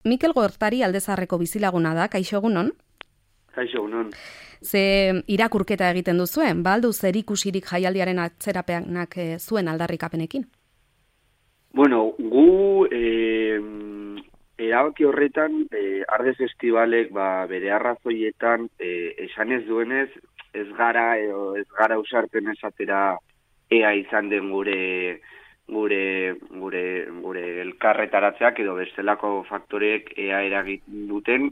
Mikel Gortari Aldezarreko bizilaguna da, kaixo egunon? Kaixo egunon. Ze irakurketa egiten duzuen, ba aldu zer ikusirik jaialdiaren atzerapenak zuen aldarrikapenekin? Bueno, gu erabaki horretan Arde Festivalek bere arrazoietan esan ez duenez ez gara ausartzen esatera ea izan den gure elkarretaratzeak edo bestelako faktoreek ea eragin duten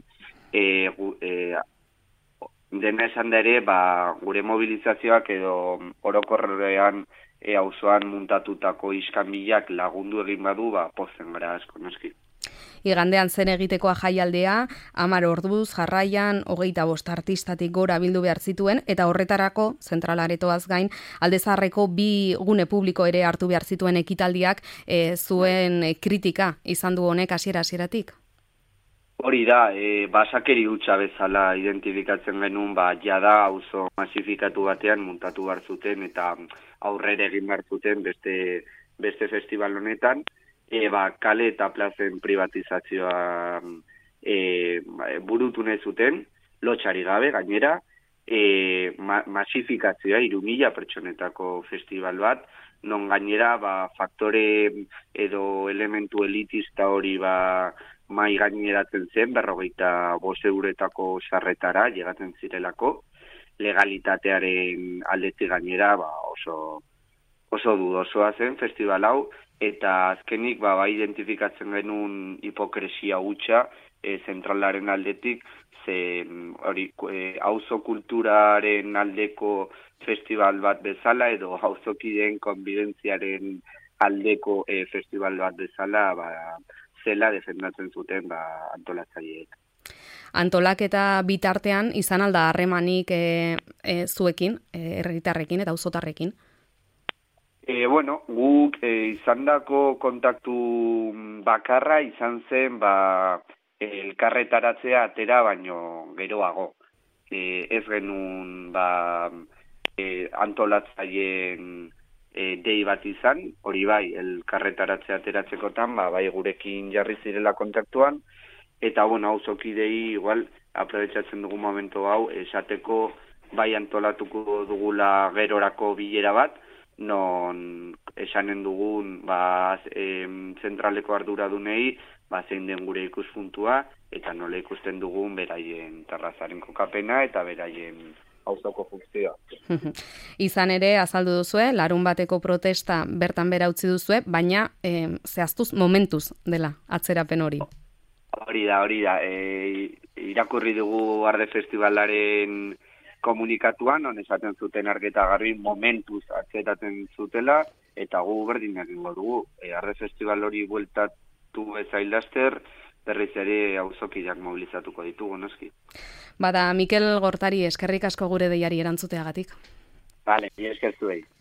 dena esan da ere gure mobilizazioak edo orokorrean auzoan muntatutako iskanbilak lagundu egin badu pozen gara asko noski. Igandean zen egitekoa jaialdea, 10 orduz jarraian 25 artistatik gora bildu behar zituen, eta horretarako, zentralaretoaz gain, Aldezarreko 2 gune publiko ere hartu behar zituen ekitaldiak zuen kritika izan du honek hasieratik. Hori da, basakeri hutsa bezala identifikatzen genuen, jada auzo masifikatu batean muntatu behar zuten eta aurrera egin behar zuten beste festival honetan, kale eta plazen privatizazioa burutu nahi zuten, lotxari gabe gainera, masifikazioa 3.000 pertsonetako festival bat, non gainera faktore edo elementu elitista hori mai gaineratzen zen, 45 euretako sarretara llegatzen zirelako, legalitatearen aldetik gainera oso dudosoa zen festival hau, eta azkenik identifikatzen genuen hipokresia hutsa zentralaren aldetik, ze auzo kulturaren aldeko festival bat bezala edo auzokideen konbidentziaren aldeko festival bat bezala zela defendatzen zuten antolatzaileek. Antolaketa bitartean izan alda harremanik zuekin, herritarrekin eta auzotarrekin? Guk izandako kontaktu bakarra izan zen elkarretaratzea atera baino geroago. Ez genuen antolatzaileen dei bat izan, hori elkarretaratzea ateratzekotan, gurekin jarri zirela kontaktuan, eta auzokidei igual aprobetxatzen dugu momentu hau, esateko antolatuko dugula gerorako bilera bat, non esanen dugun zentraleko arduradunei zein den gure ikuspuntua eta nola ikusten dugun beraien terrazaren kokapena eta beraien auzoko funtzioa. Izan ere, azaldu duzue, larun bateko protesta bertan bera utzi duzue, baina zehaztuz momentuz dela atzerapen hori. Hori da. Irakurri dugu Arde Festivalaren komunikatuan, on esaten zuten argeta garbi momentuz atzeratzen zutela, eta gu berdin egingo dugu. Arde Festival hori bueltatu ezaildaster, berriz ere auzokideak mobilizatuko ditugu, noski. Bada, Mikel Gortari, eskerrik asko gure deiari erantzuteagatik. Bale, esker zuei.